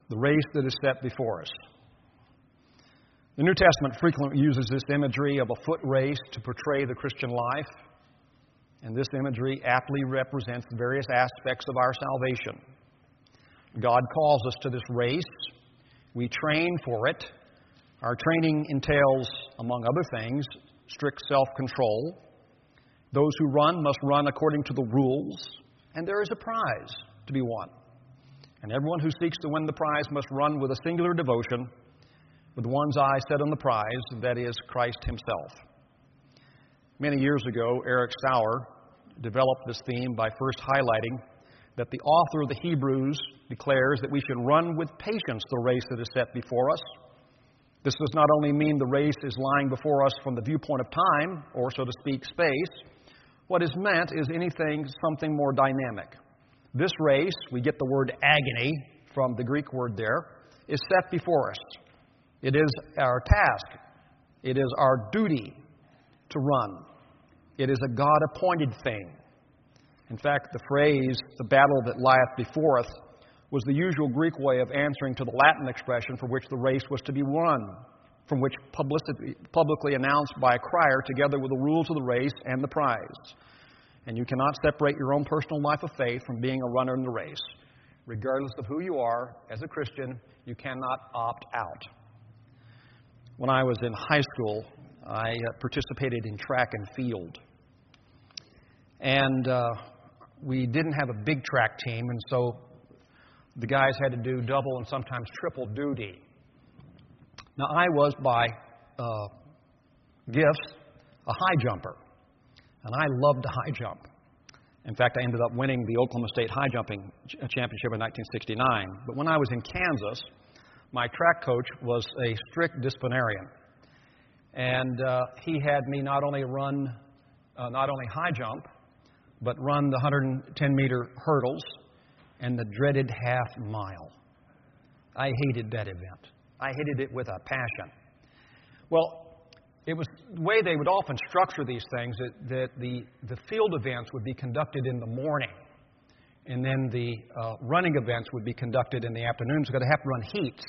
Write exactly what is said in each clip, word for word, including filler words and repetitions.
the race that is set before us. The New Testament frequently uses this imagery of a foot race to portray the Christian life, and this imagery aptly represents the various aspects of our salvation. God calls us to this race. We train for it. Our training entails, among other things, strict self-control. Those who run must run according to the rules, and there is a prize to be won. And everyone who seeks to win the prize must run with a singular devotion, with one's eye set on the prize, that is, Christ Himself. Many years ago, Eric Sauer developed this theme by first highlighting that the author of the Hebrews declares that we should run with patience the race that is set before us. This does not only mean the race is lying before us from the viewpoint of time, or so to speak, space. What is meant is anything, something more dynamic. This race, we get the word agony from the Greek word there, is set before us. It is our task. It is our duty to run. It is a God-appointed thing. In fact, the phrase, the battle that lieth before us, was the usual Greek way of answering to the Latin expression for which the race was to be run, from which publicity, publicly announced by a crier together with the rules of the race and the prize. And you cannot separate your own personal life of faith from being a runner in the race. Regardless of who you are, as a Christian, you cannot opt out. When I was in high school, I participated in track and field. And uh, we didn't have a big track team, and so the guys had to do double and sometimes triple duty. Now, I was, by uh, gifts, a high jumper, and I loved to high jump. In fact, I ended up winning the Oklahoma State high jumping championship in nineteen sixty-nine. But when I was in Kansas, my track coach was a strict disciplinarian. And uh, he had me not only run, uh, not only high jump, but run the one hundred ten meter hurdles and the dreaded half mile. I hated that event. I hated it with a passion. Well, it was the way they would often structure these things, that, that the, the field events would be conducted in the morning, and then the uh, running events would be conducted in the afternoon, so they have to run heats.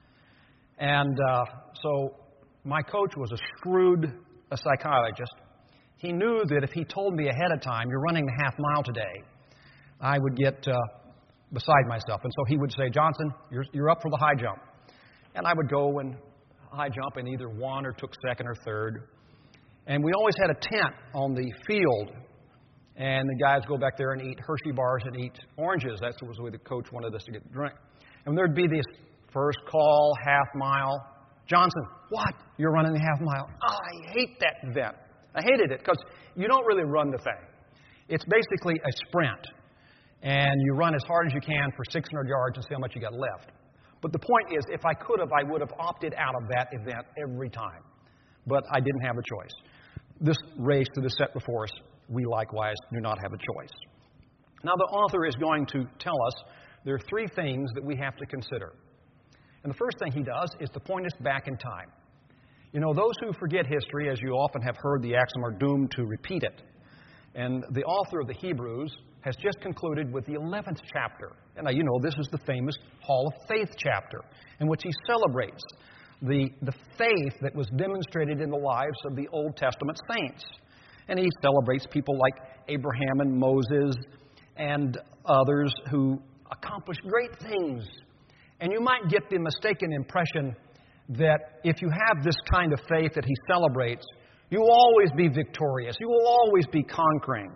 And uh, so my coach was a shrewd a psychologist. He knew that if he told me ahead of time, you're running the half mile today, I would get uh, beside myself. And so he would say, Johnson, you're, you're up for the high jump. And I would go and high jump and either won or took second or third. And we always had a tent on the field. And the guys go back there and eat Hershey bars and eat oranges. That's the way the coach wanted us to get drink. And there'd be this first call, half mile. Johnson, what? You're running the half mile? Oh, I hate that event. I hated it because you don't really run the thing. It's basically a sprint. And you run as hard as you can for six hundred yards and see how much you got left. But the point is, if I could have, I would have opted out of that event every time. But I didn't have a choice. This race that is set before us, we likewise do not have a choice. Now, the author is going to tell us there are three things that we have to consider. And the first thing he does is to point us back in time. You know, those who forget history, as you often have heard the axiom, are doomed to repeat it. And the author of the Hebrews has just concluded with the eleventh chapter. And now, you know, this is the famous Hall of Faith chapter, in which he celebrates the, the faith that was demonstrated in the lives of the Old Testament saints. And he celebrates people like Abraham and Moses and others who accomplished great things. And you might get the mistaken impression that if you have this kind of faith that he celebrates, you will always be victorious. You will always be conquering.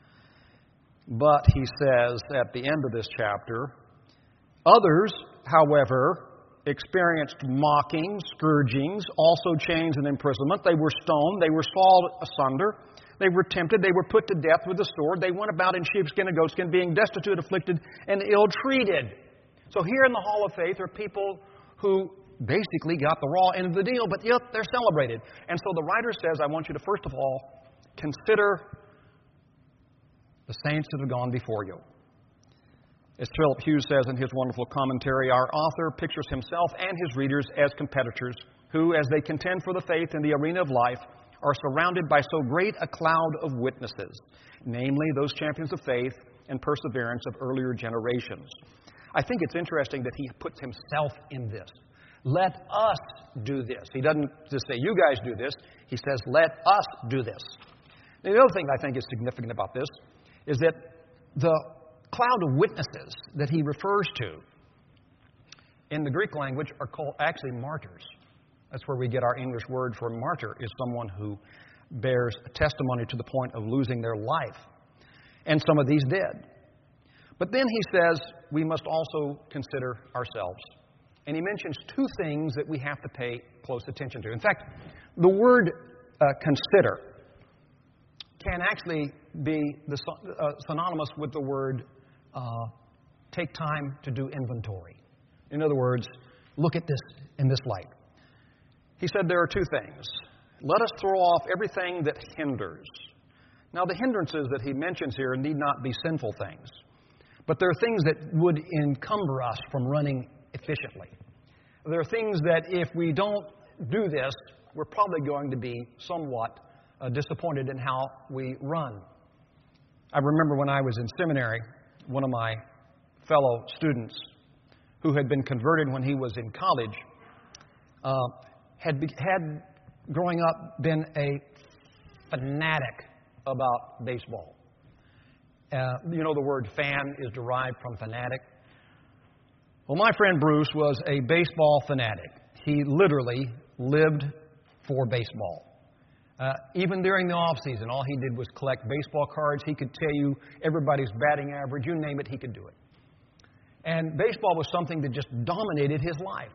But he says at the end of this chapter, others, however, experienced mocking, scourgings, also chains and imprisonment. They were stoned. They were sawed asunder. They were tempted. They were put to death with the sword. They went about in sheepskin and goatskin, being destitute, afflicted, and ill-treated. So here in the Hall of Faith are people who basically got the raw end of the deal, but yet they're celebrated. And so the writer says, I want you to first of all consider the saints that have gone before you. As Philip Hughes says in his wonderful commentary, our author pictures himself and his readers as competitors who, as they contend for the faith in the arena of life, are surrounded by so great a cloud of witnesses, namely those champions of faith and perseverance of earlier generations. I think it's interesting that he puts himself in this. Let us do this. He doesn't just say, you guys do this. He says, let us do this. And the other thing I think is significant about this is that the cloud of witnesses that he refers to in the Greek language are called actually martyrs. That's where we get our English word for martyr, is someone who bears a testimony to the point of losing their life. And some of these did. But then he says we must also consider ourselves. And he mentions two things that we have to pay close attention to. In fact, the word uh, consider can actually be the, uh, synonymous with the word uh, take time to do inventory. In other words, look at this in this light. He said there are two things. Let us throw off everything that hinders. Now, the hindrances that he mentions here need not be sinful things, but there are things that would encumber us from running efficiently. There are things that if we don't do this, we're probably going to be somewhat uh, disappointed in how we run. I remember when I was in seminary, one of my fellow students who had been converted when he was in college uh, had, be, had, growing up, been a fanatic about baseball. Uh, you know, the word fan is derived from fanatic. Well, my friend Bruce was a baseball fanatic. He literally lived for baseball. Uh, even during the off season, all he did was collect baseball cards. He could tell you everybody's batting average. You name it, he could do it. And baseball was something that just dominated his life.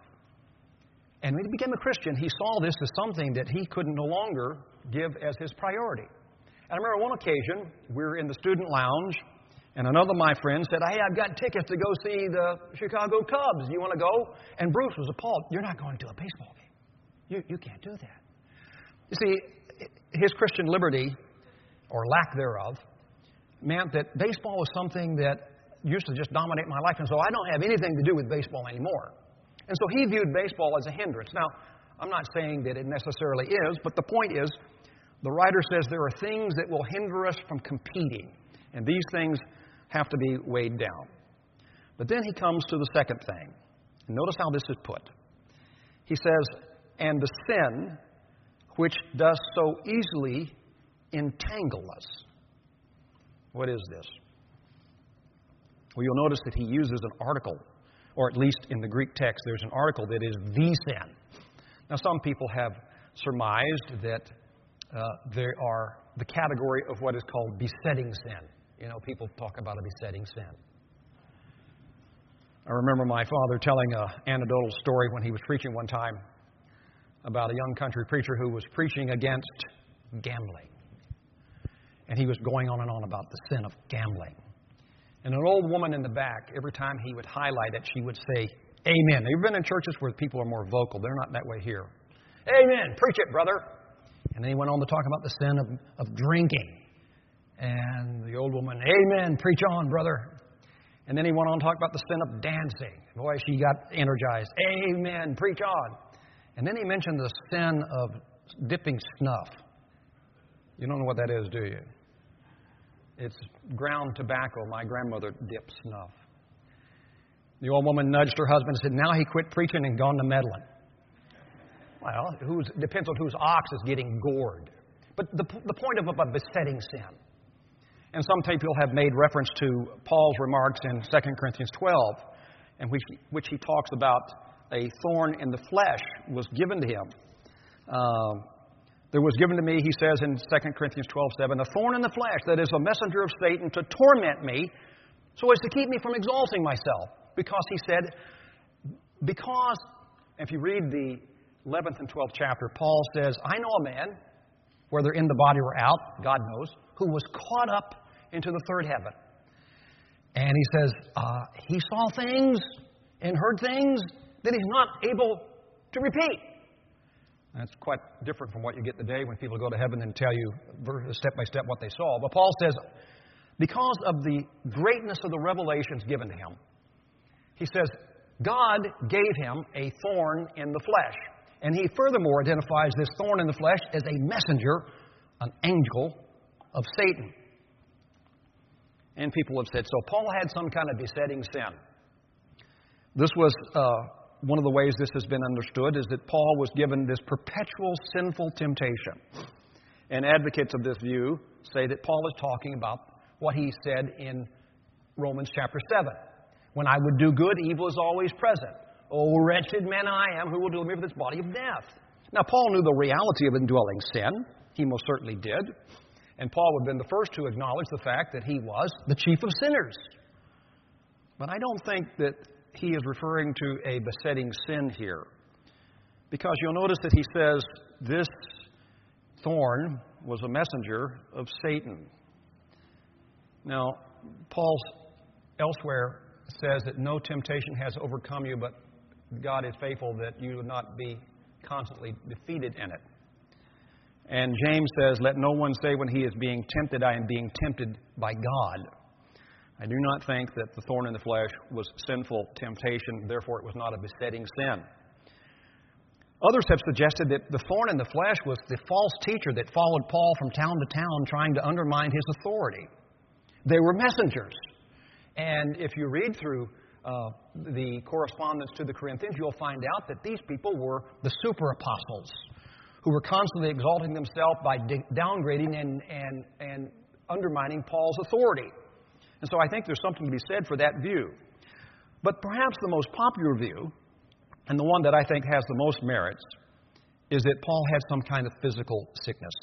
And when he became a Christian, he saw this as something that he could no longer give as his priority. And I remember one occasion, we were in the student lounge, and another of my friends said, hey, I've got tickets to go see the Chicago Cubs. You want to go? And Bruce was appalled. You're not going to a baseball game. You, you can't do that. You see, his Christian liberty, or lack thereof, meant that baseball was something that used to just dominate my life, and so I don't have anything to do with baseball anymore. And so he viewed baseball as a hindrance. Now, I'm not saying that it necessarily is, but the point is, the writer says there are things that will hinder us from competing, and these things have to be weighed down. But then he comes to the second thing. And notice how this is put. He says, and the sin which does so easily entangle us. What is this? Well, you'll notice that he uses an article, or at least in the Greek text, there's an article that is the sin. Now, some people have surmised that uh, there are the category of what is called besetting sin. You know, people talk about a besetting sin. I remember my father telling an anecdotal story when he was preaching one time about a young country preacher who was preaching against gambling. And he was going on and on about the sin of gambling. And an old woman in the back, every time he would highlight it, she would say, amen. You've been in churches where people are more vocal. They're not that way here. Amen. Preach it, brother. And then he went on to talk about the sin of, of drinking. And the old woman, amen. Preach on, brother. And then he went on to talk about the sin of dancing. Boy, she got energized. Amen. Preach on. And then he mentioned the sin of dipping snuff. You don't know what that is, do you? It's ground tobacco. My grandmother dipped snuff. The old woman nudged her husband and said, now he quit preaching and gone to meddling. Well, it depends on whose ox is getting gored. But the, the point of a besetting sin. And some people have made reference to Paul's remarks in Second Corinthians twelve, in which, which he talks about a thorn in the flesh was given to him. Uh, there was given to me, he says in Second Corinthians twelve seven, a thorn in the flesh that is a messenger of Satan to torment me so as to keep me from exalting myself. Because he said, because, if you read the eleventh and twelfth chapter, Paul says, I know a man, whether in the body or out, God knows, who was caught up into the third heaven. And he says, uh, he saw things and heard things that he's not able to repeat. That's quite different from what you get today when people go to heaven and tell you step by step what they saw. But Paul says, because of the greatness of the revelations given to him, he says, God gave him a thorn in the flesh. And he furthermore identifies this thorn in the flesh as a messenger, an angel of Satan. And people have said, so Paul had some kind of besetting sin. This was uh, one of the ways this has been understood, is that Paul was given this perpetual sinful temptation. And advocates of this view say that Paul is talking about what he said in Romans chapter seven. When I would do good, evil is always present. Oh, wretched man I am, who will deliver me from this body of death? Now, Paul knew the reality of indwelling sin. He most certainly did. And Paul would have been the first to acknowledge the fact that he was the chief of sinners. But I don't think that he is referring to a besetting sin here. Because you'll notice that he says this thorn was a messenger of Satan. Now, Paul elsewhere says that no temptation has overcome you, but God is faithful that you would not be constantly defeated in it. And James says, let no one say when he is being tempted, I am being tempted by God. I do not think that the thorn in the flesh was sinful temptation, therefore it was not a besetting sin. Others have suggested that the thorn in the flesh was the false teacher that followed Paul from town to town trying to undermine his authority. They were messengers. And if you read through uh, the correspondence to the Corinthians, you'll find out that these people were the super apostles who were constantly exalting themselves by de- downgrading and, and, and undermining Paul's authority. And so I think there's something to be said for that view. But perhaps the most popular view, and the one that I think has the most merits, is that Paul had some kind of physical sickness,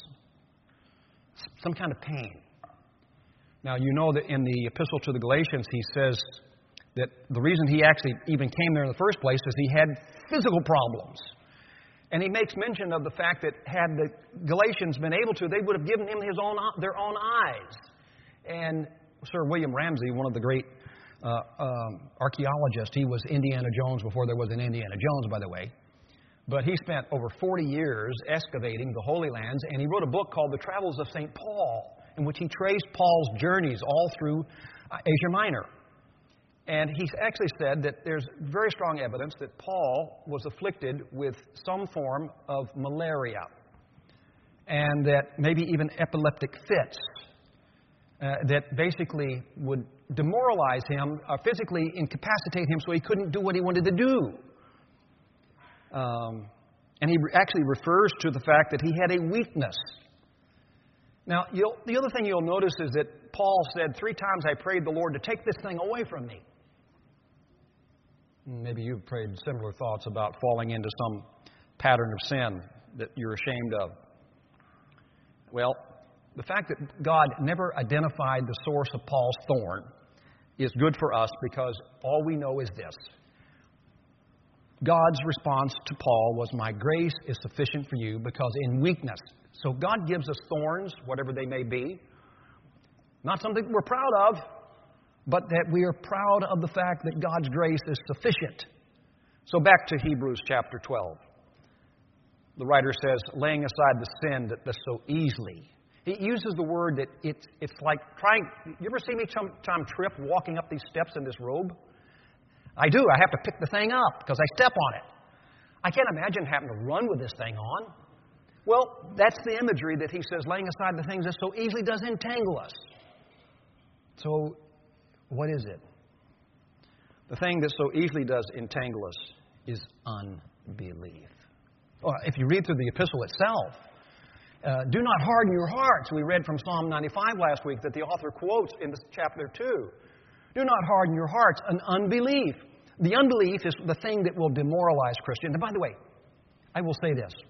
some kind of pain. Now, you know that in the Epistle to the Galatians, he says that the reason he actually even came there in the first place is he had physical problems. And he makes mention of the fact that had the Galatians been able to, they would have given him his own, their own eyes. And Sir William Ramsay, one of the great uh, um, archaeologists, he was Indiana Jones before there was an Indiana Jones, by the way. But he spent over forty years excavating the Holy Lands, and he wrote a book called The Travels of Saint Paul, in which he traced Paul's journeys all through uh, Asia Minor. And he actually said that there's very strong evidence that Paul was afflicted with some form of malaria, and that maybe even epileptic fits. Uh, that basically would demoralize him, or physically incapacitate him so he couldn't do what he wanted to do. Um, and he re- actually refers to the fact that he had a weakness. Now, you'll, the other thing you'll notice is that Paul said, three times I prayed the Lord to take this thing away from me. Maybe you've prayed similar thoughts about falling into some pattern of sin that you're ashamed of. Well, the fact that God never identified the source of Paul's thorn is good for us, because all we know is this. God's response to Paul was, my grace is sufficient for you, because in weakness. So God gives us thorns, whatever they may be. Not something we're proud of, but that we are proud of the fact that God's grace is sufficient. So back to Hebrews chapter twelve. The writer says, laying aside the sin that does so easily. He uses the word that it's, it's like trying... You ever see me sometime trip walking up these steps in this robe? I do. I have to pick the thing up because I step on it. I can't imagine having to run with this thing on. Well, that's the imagery that he says, laying aside the things that so easily does entangle us. So, what is it? The thing that so easily does entangle us is unbelief. Well, if you read through the epistle itself, uh, do not harden your hearts. We read from Psalm ninety-five last week that the author quotes in chapter two. Do not harden your hearts, an unbelief. The unbelief is the thing that will demoralize Christians. And by the way, I will say this.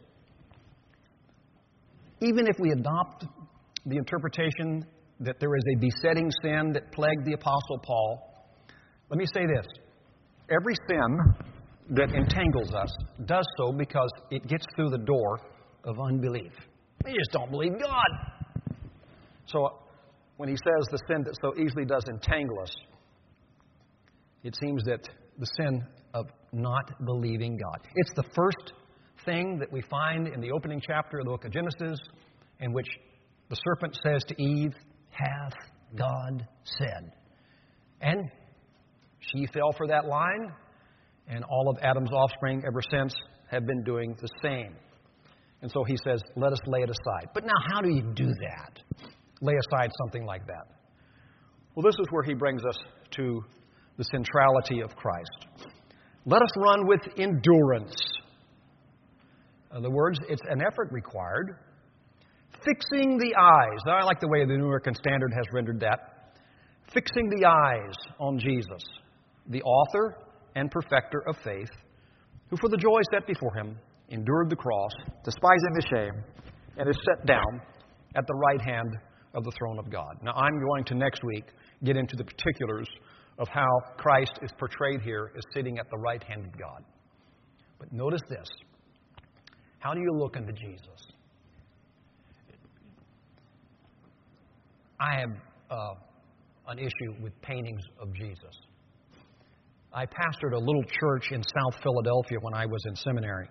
Even if we adopt the interpretation that there is a besetting sin that plagued the Apostle Paul, let me say this. Every sin that entangles us does so because it gets through the door of unbelief. We just don't believe God. So when he says the sin that so easily does entangle us, it seems that the sin of not believing God. It's the first thing that we find in the opening chapter of the book of Genesis, in which the serpent says to Eve, hath God said? And she fell for that line, and all of Adam's offspring ever since have been doing the same. And so he says, let us lay it aside. But now, how do you do that? Lay aside something like that. Well, this is where he brings us to the centrality of Christ. Let us run with endurance. In other words, it's an effort required. Fixing the eyes. I like the way the New American Standard has rendered that. Fixing the eyes on Jesus, the author and perfecter of faith, who for the joy set before him endured the cross, despising the shame, and is set down at the right hand of the throne of God. Now, I'm going to next week get into the particulars of how Christ is portrayed here as sitting at the right hand of God. But notice this. How do you look unto Jesus? I have uh, an issue with paintings of Jesus. I pastored a little church in South Philadelphia when I was in seminary.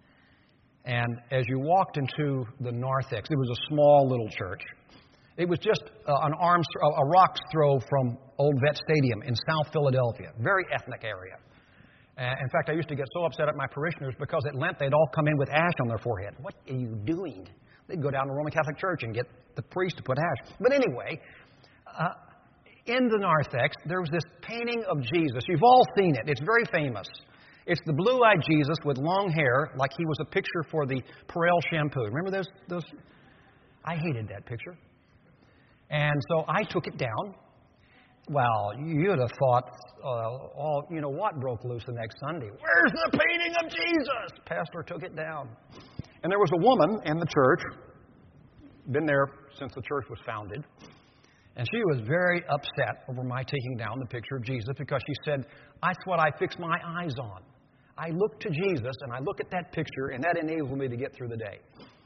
And as you walked into the narthex, it was a small little church. It was just uh, an arm's, a rock's throw from Old Vet Stadium in South Philadelphia, very ethnic area. Uh, in fact, I used to get so upset at my parishioners because at Lent they'd all come in with ash on their forehead. What are you doing? They'd go down to the Roman Catholic Church and get the priest to put ash. But anyway, uh, in the narthex, there was this painting of Jesus. You've all seen it. It's very famous. It's the blue-eyed Jesus with long hair, like he was a picture for the Perel shampoo. Remember those? Those? I hated that picture. And so I took it down. Well, you'd have thought, uh, all you know what broke loose the next Sunday? Where's the painting of Jesus? Pastor took it down. And there was a woman in the church, been there since the church was founded, and she was very upset over my taking down the picture of Jesus because she said, that's what I fix my eyes on. I look to Jesus and I look at that picture and that enables me to get through the day.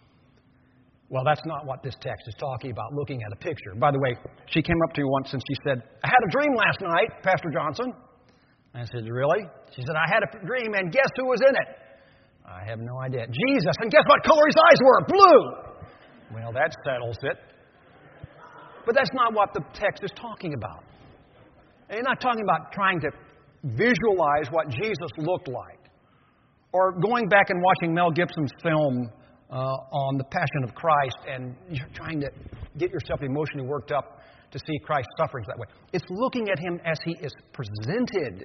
Well, that's not what this text is talking about, looking at a picture. By the way, she came up to me once and she said, I had a dream last night, Pastor Johnson. I said, really? She said, I had a dream and guess who was in it? I have no idea. Jesus. And guess what color his eyes were? Blue. Well, that settles it. But that's not what the text is talking about. And you're not talking about trying to visualize what Jesus looked like. Or going back and watching Mel Gibson's film uh, on the Passion of Christ and you're trying to get yourself emotionally worked up to see Christ's sufferings that way. It's looking at him as he is presented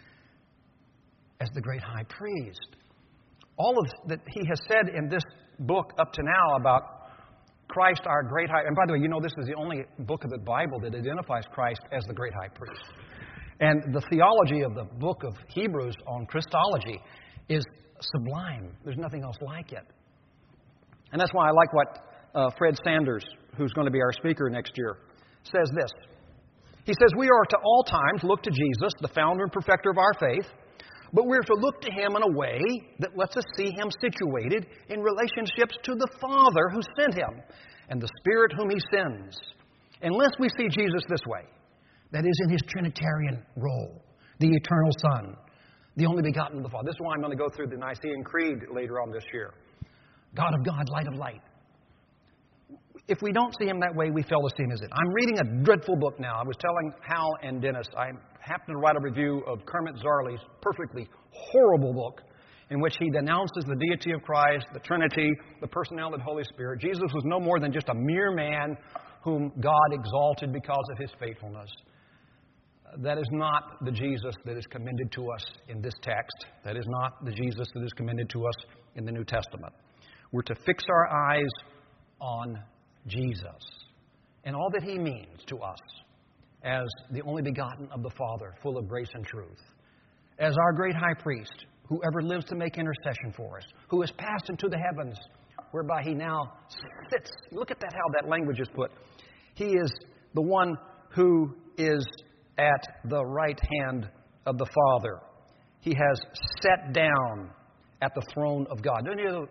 as the great high priest. All of that he has said in this book up to now about Christ, our great high... And by the way, you know this is the only book of the Bible that identifies Christ as the great high priest. And the theology of the book of Hebrews on Christology is sublime. There's nothing else like it. And that's why I like what uh, Fred Sanders, who's going to be our speaker next year, says this. He says, we are to all times look to Jesus, the founder and perfecter of our faith, but we're to look to him in a way that lets us see him situated in relationships to the Father who sent him and the Spirit whom he sends. Unless we see Jesus this way, that is in his Trinitarian role, the eternal Son, the only begotten of the Father. This is why I'm going to go through the Nicene Creed later on this year. God of God, light of light. If we don't see him that way, we fail to see him as it. I'm reading a dreadful book now. I was telling Hal and Dennis, I happened to write a review of Kermit Zarley's perfectly horrible book in which he denounces the deity of Christ, the Trinity, the personality of the Holy Spirit. Jesus was no more than just a mere man whom God exalted because of his faithfulness. That is not the Jesus that is commended to us in this text. That is not the Jesus that is commended to us in the New Testament. We're to fix our eyes on Jesus and all that he means to us as the only begotten of the Father, full of grace and truth, as our great high priest, who ever lives to make intercession for us, who has passed into the heavens, whereby he now sits. Look at that, how that language is put. He is the one who is at the right hand of the Father. He has sat down at the throne of God. Don't you know,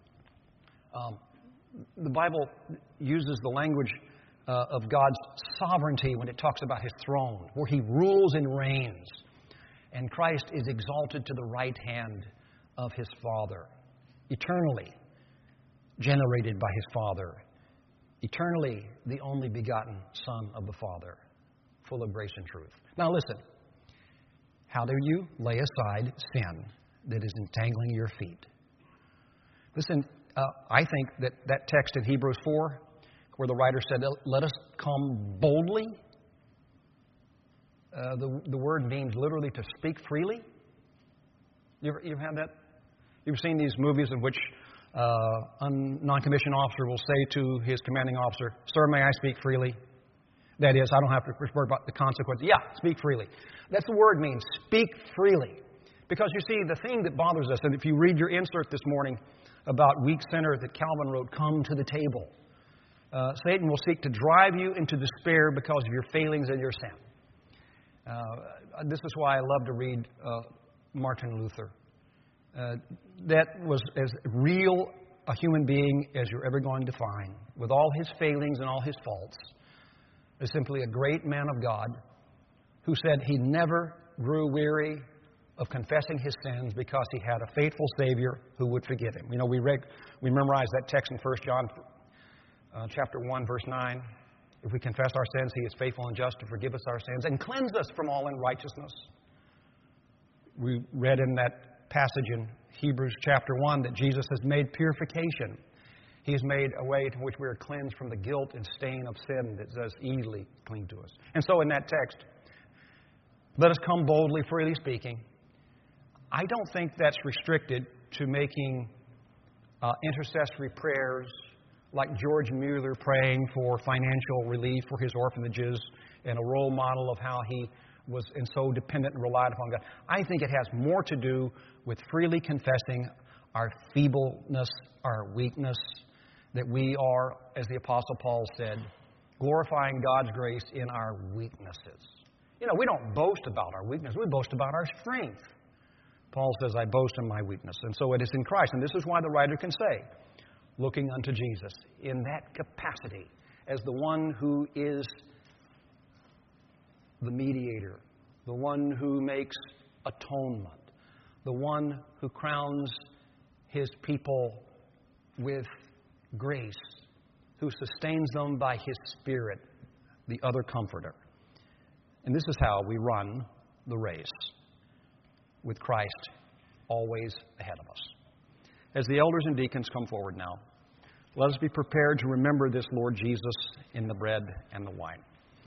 um, the Bible uses the language uh, of God's sovereignty when it talks about his throne, where he rules and reigns. And Christ is exalted to the right hand of his Father, eternally generated by his Father, eternally the only begotten Son of the Father, full of grace and truth. Now listen, how do you lay aside sin that is entangling your feet? Listen, uh, I think that that text in Hebrews four, where the writer said, let us come boldly, uh, the, the word means literally to speak freely. You ever, you ever had that? You've seen these movies in which uh, a non-commissioned officer will say to his commanding officer, "Sir, may I speak freely?" That is, I don't have to worry about the consequences. Yeah, speak freely. That's the word means, speak freely. Because you see, the thing that bothers us, and if you read your insert this morning about weak sinner that Calvin wrote, "Come to the table." Uh, Satan will seek to drive you into despair because of your failings and your sin. Uh, this is why I love to read uh, Martin Luther. Uh, that was as real a human being as you're ever going to find, with all his failings and all his faults. Is simply a great man of God who said he never grew weary of confessing his sins because he had a faithful Savior who would forgive him. You know, we read, we memorized that text in First John uh, chapter one, verse nine. If we confess our sins, He is faithful and just to forgive us our sins and cleanse us from all unrighteousness. We read in that passage in Hebrews chapter one that Jesus has made purification. He has made a way to which we are cleansed from the guilt and stain of sin that does easily cling to us. And so in that text, let us come boldly, freely speaking. I don't think that's restricted to making uh, intercessory prayers like George Mueller praying for financial relief for his orphanages and a role model of how he was and so dependent and relied upon God. I think it has more to do with freely confessing our feebleness, our weakness, that we are, as the Apostle Paul said, glorifying God's grace in our weaknesses. You know, we don't boast about our weakness. We boast about our strength. Paul says, I boast in my weakness. And so it is in Christ. And this is why the writer can say, looking unto Jesus in that capacity as the one who is the mediator, the one who makes atonement, the one who crowns His people with grace, who sustains them by His Spirit, the other Comforter. And this is how we run the race, with Christ always ahead of us. As the elders and deacons come forward now, let us be prepared to remember this Lord Jesus in the bread and the wine.